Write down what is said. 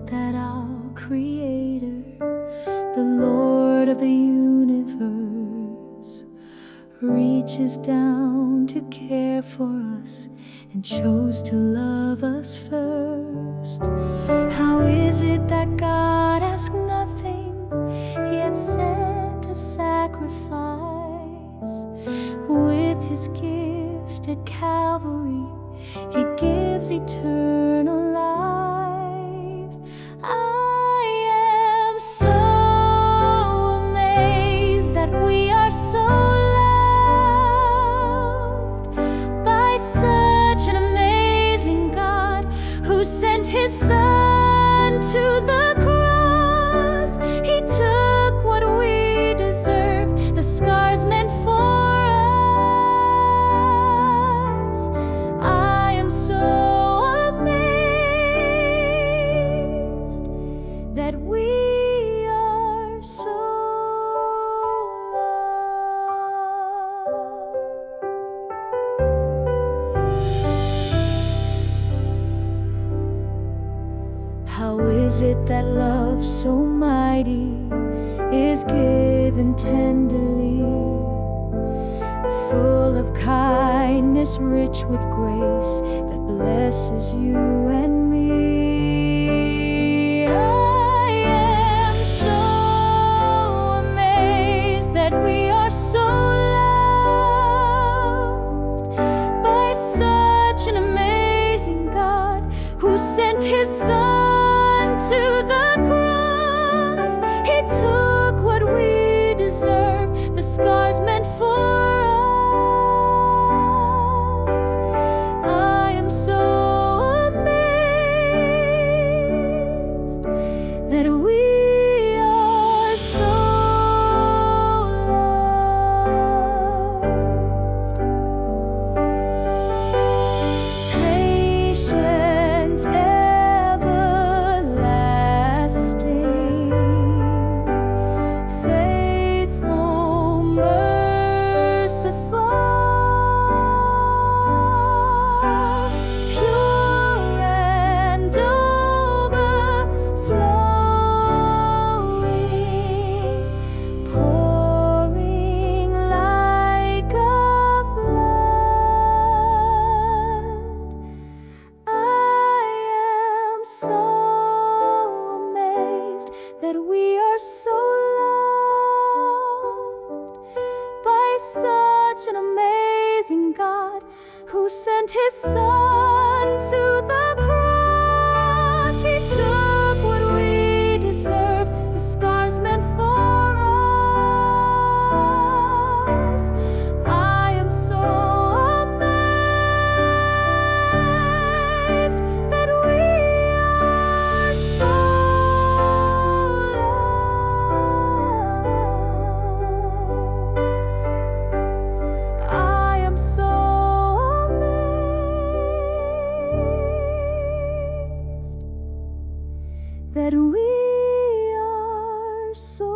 that our Creator, the Lord of the universe, reaches down to care for us and chose to love us first? How is it that God asked nothing, yet sent a sacrifice? With His gift at Calvary, He gives eternal life. I am so amazed that we are so loved by such an amazing God, who sent His Son to the cross. He took what we deserve, the scars meant for us. I am so amazed that we are so loved. How is it that love so mighty is given tenderly, full of kindness, rich with grace, that blesses you and me? I am so amazed that we are so loved by such an amazing God, who sent His Son to the cross. He took what we deserve, the scars meant for us. I am so amazed that we are so loved. Patience everlasting, faithful, merciful, pure and overflowing, pouring like a flood. I am so amazed that we are so loved by such an amazing God, who sent His Son to the cross. He took what we deserve, the scars meant for us. I am so amazed that we are so loved. I am so amazed that we are so